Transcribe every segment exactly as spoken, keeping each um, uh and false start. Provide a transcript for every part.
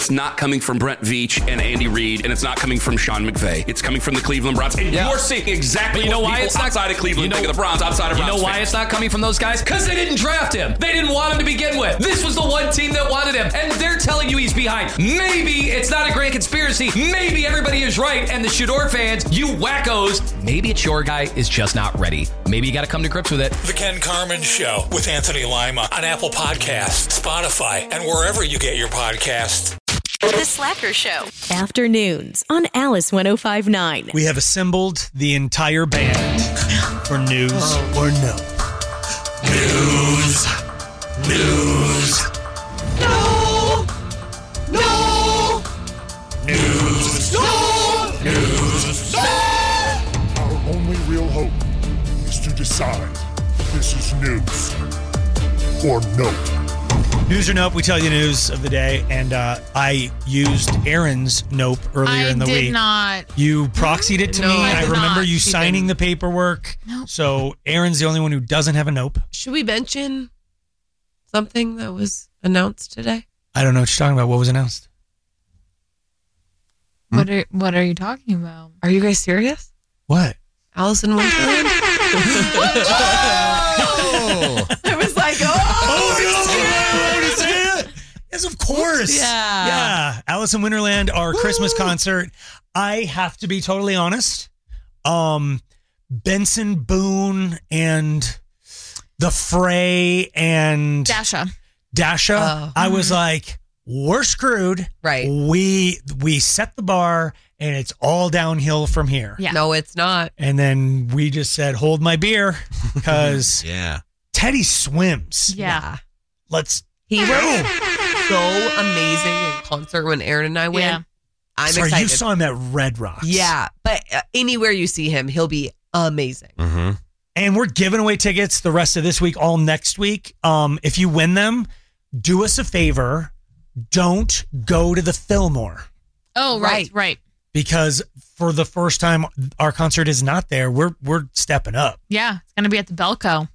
it's not coming from Brent Veach and Andy Reid, and it's not coming from Sean McVay. It's coming from the Cleveland Browns. And yeah. you're seeing exactly but you know what why people it's not, outside of Cleveland you know, think of the Browns, outside of You Browns know why fans. it's not coming from those guys? Because they didn't draft him. They didn't want him to begin with. This was the one team that wanted him, and they're telling you he's behind. Maybe it's not a great conspiracy. Maybe everybody is right, and the Shador fans, you wackos, maybe it's your guy is just not ready. Maybe you got to come to grips with it. The Ken Carman Show with Anthony Lima on Apple Podcasts, Spotify, and wherever you get your podcasts. The Slacker Show. Afternoons on Alice one oh five point nine. We have assembled the entire band for news oh. or no. News. News. No. No. News. No. News. No. Our only real hope is to decide if this is news or no. News or nope, we tell you news of the day, and uh, I used Aaron's nope earlier I in the did week. not. You proxied it to No, me. I I, did remember not. you She signing didn't. the paperwork. Nope. So Aaron's the only one who doesn't have a nope. Should we mention something that was announced today? I don't know what you're talking about. What was announced? What are What are you talking about? Are you guys serious? What? Alice in Wonderland? Oh! I was like, oh! Oh, no! Yes, of course. Yeah. Yeah. Alice in Wonderland, our Woo! Christmas concert. I have to be totally honest. Um, Benson Boone and The Fray and Dasha. Dasha. Oh. I was like, we're screwed. Right. We we set the bar and it's all downhill from here. Yeah. No, it's not. And then we just said, hold my beer, because yeah. Teddy swims. Yeah. Let's He was go. so amazing in concert when Aaron and I went. Yeah. I'm Sorry, excited. you saw him at Red Rocks. Yeah, but uh, anywhere you see him, he'll be amazing. Mm-hmm. And we're giving away tickets the rest of this week, all next week. Um, if you win them, do us a favor. Don't go to the Fillmore. Oh, right, right. right. Because for the first time, our concert is not there. We're we're stepping up. Yeah, it's going to be at the Belco.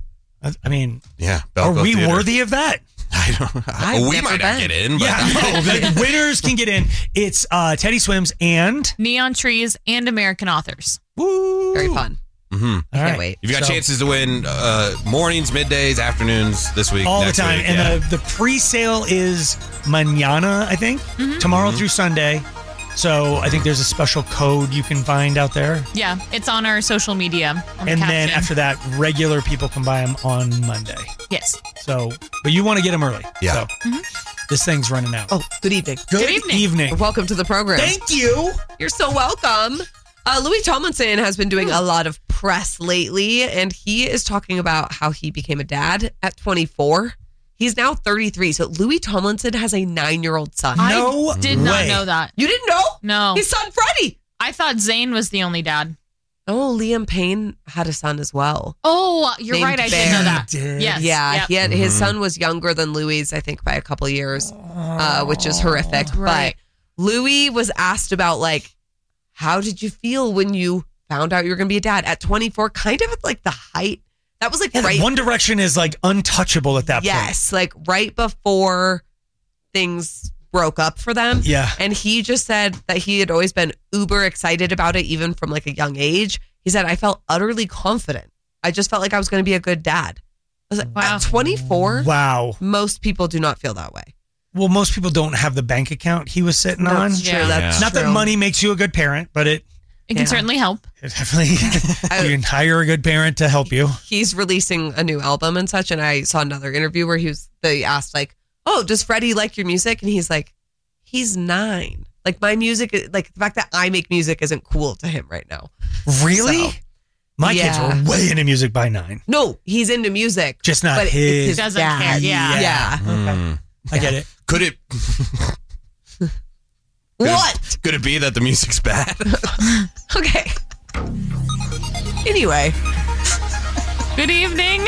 I, I mean, yeah, are Belco we Theater. worthy of that? I don't. I've we never might not been. get in, but Yeah, no, the winners can get in. It's uh, Teddy Swims and Neon Trees and American Authors. Woo! Very fun. Mm-hmm. All Can't right. wait. You've got So- chances to win uh, mornings, middays, afternoons this week. all the next time. week, And yeah. the, the pre-sale is mañana, I think, tomorrow through Sunday. So I think there's a special code you can find out there. Yeah, it's on our social media. On the And then caption. after that, regular people can buy them on Monday. Yes. So, but you want to get them early. Yeah. So this thing's running out. Oh, good evening. Good, Good evening. evening. Welcome to the program. Thank you. You're so welcome. Uh, Louis Tomlinson has been doing a lot of press lately, and he is talking about how he became a dad at twenty-four. He's now thirty-three. So Louis Tomlinson has a nine-year-old son. No I did not way. know that. You didn't know? No. His son, Freddie. I thought Zayn was the only dad. Oh, Liam Payne had a son as well. Oh, you're Named right. I did Bear. know that. Did. Yes. Yeah, Yep. he had, his son was younger than Louis, I think, by a couple of years, uh, which is horrific. Right. But Louis was asked about, like, how did you feel when you found out you were going to be a dad at twenty-four? Kind of at, like, the height. That was, like, Yeah, right. One Direction is like untouchable at that point. Yes, like right before things broke up for them. Yeah. And he just said that he had always been uber excited about it, even from like a young age. He said, I felt utterly confident. I just felt like I was going to be a good dad. I was like, Wow. at twenty-four, Wow. most people do not feel that way. Well, most people don't have the bank account he was sitting That's on. true. Yeah. That's Not true. that money makes you a good parent, but it, It can Yeah. certainly help. it definitely you can hire a good parent to help you. He's releasing a new album and such. And I saw another interview where he was, they asked like, oh, does Freddie like your music? And he's like, he's nine. Like my music, like the fact that I make music isn't cool to him right now. Really? So, My yeah. kids were way into music by nine. No, he's into music. Just not but it's his. his Doesn't dad. care. Yeah. Yeah. Mm. I get it. Could it? Could What? It, could it be that the music's bad? Okay. Anyway, Good evening.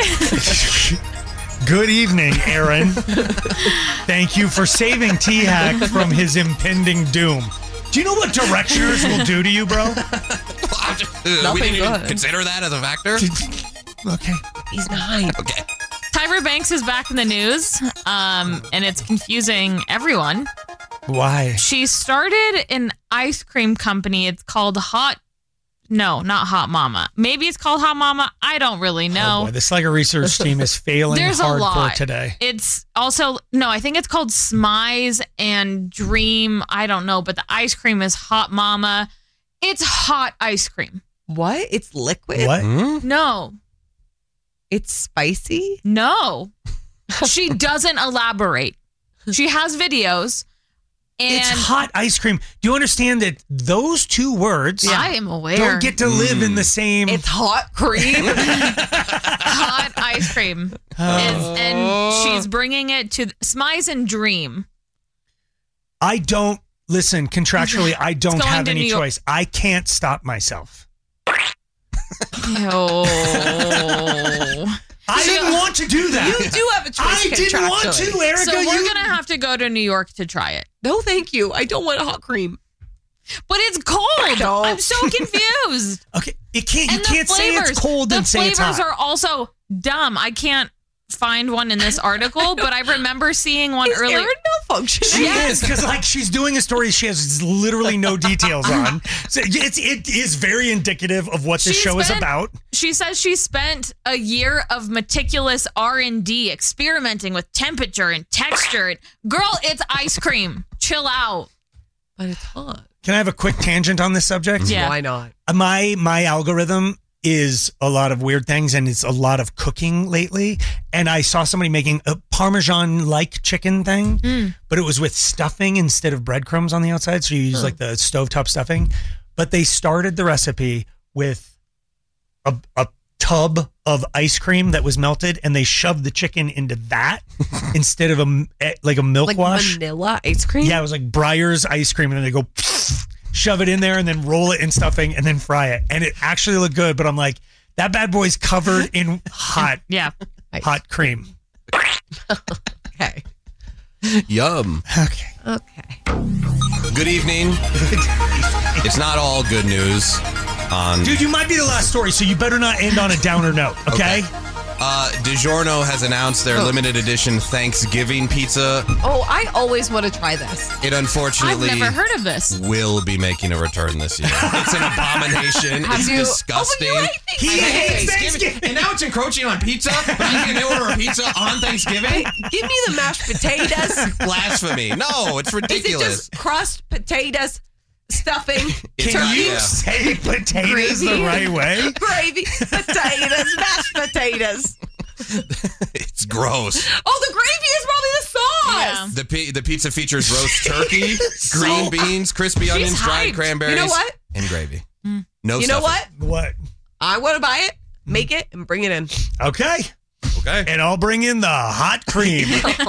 Good evening, Aaron. Thank you for saving T-Hack from his impending doom. Do you know what directioners will do to you, bro? I'm just- uh, we Nothing didn't even good. consider that as a factor. Okay. he's nine. Okay. Tyra Banks is back in the news, um, and it's confusing everyone. Why? She started an ice cream company. It's called Hot. No, not Hot Mama. Maybe it's called Hot Mama. I don't really know. Oh boy, the Slugger research team is failing There's a hardcore lot today. It's also, no, I think it's called Smize and Dream. I don't know, but the ice cream is Hot Mama. It's hot ice cream. What? It's liquid? What? No. It's spicy? No. She doesn't elaborate. She has videos. And It's hot ice cream. Do you understand that those two words I am aware. don't get to live in the same... It's hot cream. Hot ice cream. Is, and she's bringing it to Smize and Dream. I don't... Listen, contractually, I don't going have to any New York. choice. I can't stop myself. Oh. I didn't want to do that. You do have a choice. I didn't want contractually. to, Erica. So we're you... going to have to go to New York to try it. No, thank you. I don't want hot cream. But it's cold. Don't. I'm so confused. Okay, it can't. You And the can't say flavors, it's cold the and say it's flavors hot. are also dumb. I can't find one in this article, but I remember seeing one Is earlier. Erin malfunctioning? She is, because like she's doing a story she has literally no details on. So it's it is very indicative of what this She show is spent- about. She says she spent a year of meticulous R and D experimenting with temperature and texture. Girl, it's ice cream. Chill out. But it's hot. Can I have a quick tangent on this subject? Yeah. Why not? My my algorithm is a lot of weird things, and it's a lot of cooking lately. And I saw somebody making a Parmesan-like chicken thing, Mm. but it was with stuffing instead of breadcrumbs on the outside. So you use like the stovetop stuffing. But they started the recipe with a, a tub of ice cream that was melted, and they shoved the chicken into that instead of a eh, like a milk Like wash. vanilla ice cream? Yeah, it was like Breyer's ice cream, and then they go shove it in there and then roll it in stuffing and then fry it. And it actually looked good, but I'm like, that bad boy's covered in hot, Yeah. hot cream. Okay. Yum. Okay. Okay. Good evening. It's not all good news on... Dude, you might be the last story, so you better not end on a downer note, okay? Uh, DiGiorno has announced their Oh. limited edition Thanksgiving pizza. Oh, I always want to try this. It I've unfortunately never heard of this. will be making a return this year. It's an abomination. Have It's you- disgusting. Oh, but you hate He hates Thanksgiving. Thanksgiving. And now it's encroaching on pizza? But I can order a pizza on Thanksgiving? Give me the mashed potatoes. Blasphemy. No, it's Is it ridiculous. just crust, potatoes, stuffing, It's Can not- you turkey, yeah. say potatoes Gravy. the right way? gravy, potatoes, mashed potatoes? It's gross. Oh, the gravy is probably the sauce. Yeah. The pi- the pizza features roast turkey, green beans, crispy onions, dried hyped. cranberries, You know what? and gravy. No You know stuffing. what? What? I want to buy it, make it, and bring it in. Okay. Okay. And I'll bring in the hot cream.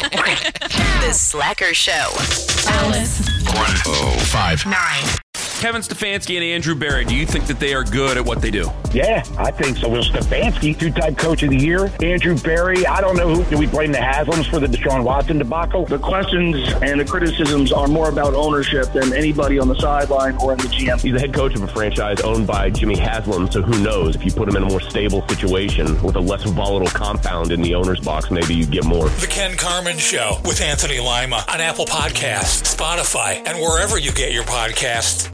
The Slacker Show. Alice. one oh five. Nine. Kevin Stefanski and Andrew Barry, do you think that they are good at what they do? Yeah, I think so. Will Stefanski, two-time coach of the year. Andrew Barry, I don't know who. Do we blame the Haslams for the Deshaun Watson debacle? The questions and the criticisms are more about ownership than anybody on the sideline or in the G M. He's the head coach of a franchise owned by Jimmy Haslam, so who knows? If you put him in a more stable situation with a less volatile compound in the owner's box, maybe you get more. The Ken Carmen Show with Anthony Lima on Apple Podcasts, Spotify, and wherever you get your podcasts.